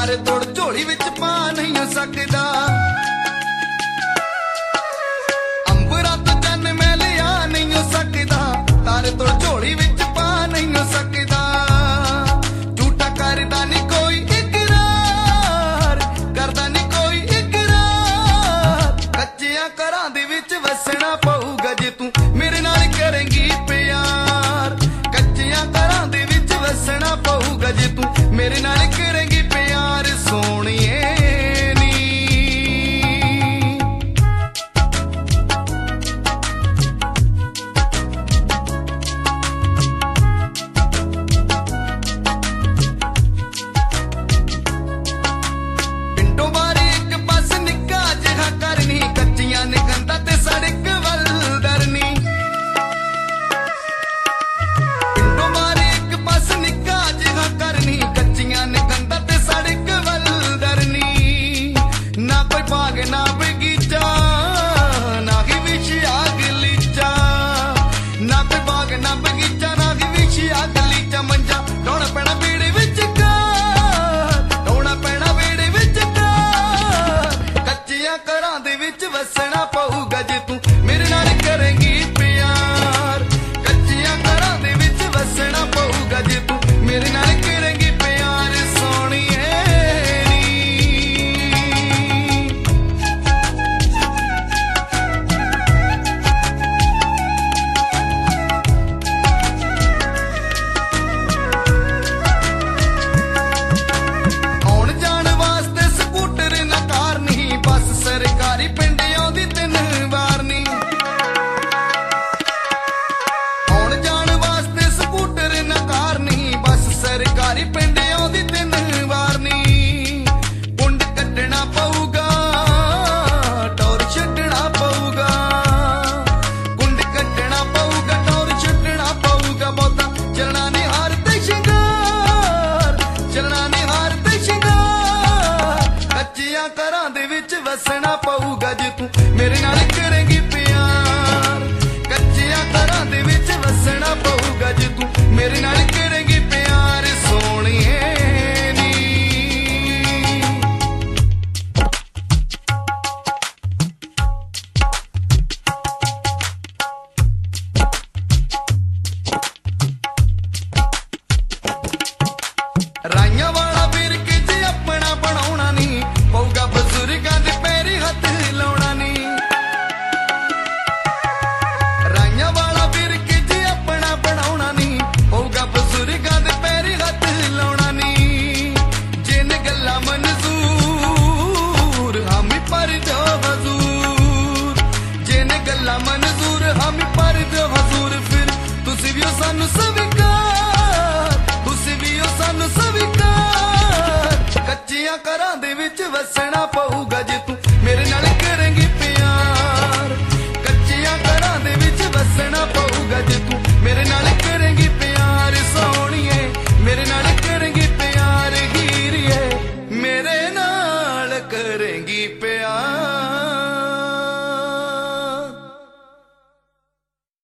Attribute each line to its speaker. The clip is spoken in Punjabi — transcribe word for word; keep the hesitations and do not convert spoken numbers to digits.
Speaker 1: ਤਾਰੇ ਤੋੜ ਝੋਲੀ ਵਿੱਚ ਪਾ ਨਹੀਂ ਸਕਦਾ। ਅੰਬਰਾਂ ਤੋਂ ਚੰਨ ਮੈਂ ਲਿਆ ਨਹੀਂ ਸਕਦਾ, ਤਾਰੇ ਤੋੜ ਝੋਲੀ ਵਿੱਚ ਪਾ ਨਹੀਂ ਸਕਦਾ। ਝੂਠਾ ਕਰਦਾ ਨੀ ਕੋਈ ਇਕਰਾਰ, ਕਰਦਾ ਨੀ ਕੋਈ ਇਕਰਾਰ। ਕੱਚਿਆਂ ਘਰਾਂ ਦੇ ਵਿੱਚ ਵਸਣਾ ਪਊਗਾ ਜੇ ਤੂੰ ਮੇਰੇ ਨਾਲ ਕਰੇਂਗੀ ਪਿਆਰ। ਕੱਚਿਆਂ ਘਰਾਂ ਦੇ ਵਿੱਚ ਵਸਣਾ ਪਊਗਾ ਜੇ ਤੂੰ ਮੇਰੇ ਨਾਲ ਕਰੇਂਗੀ ਪਿਆਰ ਸੋਹਣੀਏ। ਪਿੰਡੋਂ ਬਾਰੇ ਇੱਕ ਪਾਸ ਨਿੱਕਾ ਜਿਹਾ ਕਰਨੀ, ਕੱਚੀਆਂ ਨੇ ਕੰਧਾਂ ਤੇ ਸੜਕ ਵੱਲ ਦਰਨੀ। ਪਿੰਡੋਂ ਬਾਰੇ ਇੱਕ ਪਾਸ ਨਿੱਕਾ ਜਿਹਾ ਕਰਨੀ, ਕੱਚੀਆਂ ਨੇ ਕੰਧਾਂ ਤੇ ਸੜਕ ਵੱਲ ਦਰਨੀ। ਨਾ ਕੋਈ ਬਾਗ ਨਾ ਬਗੀਚਾ, ਨਾ ਹੀ ਵਿਛਿਆ ਗਲੀਚਾ। ਨਾ ਕੋਈ ਬਾਗ ਨਾ ਬਗੀਚਾ, ਨਾ ਹੀ ਵਿਛਿਆ ਗਲੀਚਾ। ਮੰਜਾ ਢੋਣਾ ਪੈਣਾ ਵਿਹੜੇ ਵਿੱਚ ਕਾਰ, ਢੋਣਾ ਪੈਣਾ ਵਿਹੜੇ ਵਿੱਚ ਕਾਰ। ਕੱਚਿਆਂ ਘਰਾਂ ਦੇ ਵਿੱਚ ਵਸਣਾ ਪਊਗਾ ਜੇ ਤੂੰ ਮੇਰੇ ਨਾਲ ਕਰੇਂਗੀ ਪਿਆਰ। ਕੱਚਿਆਂ ਘਰਾਂ ਦੇ ਵਿੱਚ ਵਸਣਾ ਪਊਗਾ ਜੇ ਤੂੰ ਮੇਰੇ ਨਾਲ ਕਰੇਂਗੀ ਪਿਆਰ ਸੋਹਣੀਏ। ਆਉਣ ਜਾਣ ਵਾਸਤੇ ਸਕੂਟਰ ਨਾ ਕਾਰ ਨਹੀਂ, ਬੱਸ ਸਰਕਾਰੀ ਪਿੰਡ ਆਉਂਦੀ ਤਿੰਨ ਵਾਰ ਨੀ। ਆਉਣ ਜਾਣ ਵਾਸਤੇ ਸਕੂਟਰ ਨਾ ਕਾਰ ਨਹੀਂ, ਬੱਸ ਸਰਕਾਰੀ ਪਿੰਡ ਆਉਂਦੀ ਤਿੰਨ ਵਾਰ ਨੀ। ਪੁੰਡ ਕੱਢਣਾ ਪਊਗਾ, ਟੌਰ ਛੱਡਣਾ ਪਊਗਾ। ਕੁੰਡ ਕੱਢਣਾ ਪਊਗਾ, ਟੌਰ ਛੱਡਣਾ ਪਊਗਾ। ਬਹੁਤਾ ਚੱਲਣਾ ਨੀ ਹਾਰ ਤੇ ਸ਼ਿੰਗਾਰ, ਚੱਲਣਾ ਨੀ ਹਾਰ ਤੇ ਸ਼ਿੰਗਾਰ। ਕੱਚਿਆਂ ਘਰਾਂ ਦੇ ਵਿੱਚ ਵਸਣਾ ਪਊਗਾ ਜੇ ਤੂੰ ਮੇਰੇ ਨਾਲ ਕਰੇਂਗੀ ਪਿਆਰ। ਕੱਚਿਆਂ ਘਰਾਂ ਦੇ ਵਿੱਚ ਵਸਣਾ ਪਊਗਾ ਜੇ ਤੂੰ ਮੇਰੇ ਨਾਲ ਕਰੇਂਗੀ ਪਿਆਰ ਸੋਹਣੀਏ ਨੀ। ਰਾਈਆਂ ਵਾਲਾ ਬਿਰਕੇ ਚ ਆਪਣਾ ਬਣਾਉਣਾ ਨੀ ਪਊਗਾ, ਬਜ਼ੁਰਗਾਂ ਦੇ ਪੈਰੀ ਹੱਥ ਲਾਉਣਾ ਨੀ। ਰਾਈਆਂ ਵਾਲਾ ਬਿਰਕੇ ਚ ਆਪਣਾ ਬਣਾਉਣਾ ਨੀ ਪਊਗਾ, ਬਜ਼ੁਰਗਾਂ ਦੇ ਪੈਰੀ ਹੱਥ ਲਾਉਣਾ ਨੀ। ਜਿਨ ਗੱਲਾਂ ਮਨਜ਼ੂਰ ਹਾਮੀ ਪਰ ਜੋ ਹਜ਼ੂਰ, ਜਿਨ ਗੱਲਾਂ ਮਨਜ਼ੂਰ ਹਾਮੀ ਪਰ ਜੋ ਹਜ਼ੂਰ। ਫਿਰ ਤੁਸੀਂ ਵੀ ਉਹ ਸਾਨੂੰ ਸਵੀਕਾਰ, ਤੁਸੀਂ ਵੀ ਉਹ ਸਾਨੂੰ ਸਵੀਕਾਰ। ਕੱਚਿਆਂ ਘਰਾਂ ਦੇ ਵਿੱਚ ਵਸਣਾ ਪਊਗਾ ਜੇ ਤੂੰ ਮੇਰੇ ਨਾਲ ਕਰੇਂਗੀ ਪਿਆਰ। ਕੱਚਿਆਂ ਘਰਾਂ ਦੇ ਵਿੱਚ ਵਸਣਾ ਪਊਗਾ ਜੇ ਤੂੰ ਮੇਰੇ ਨਾਲ ਕਰੇ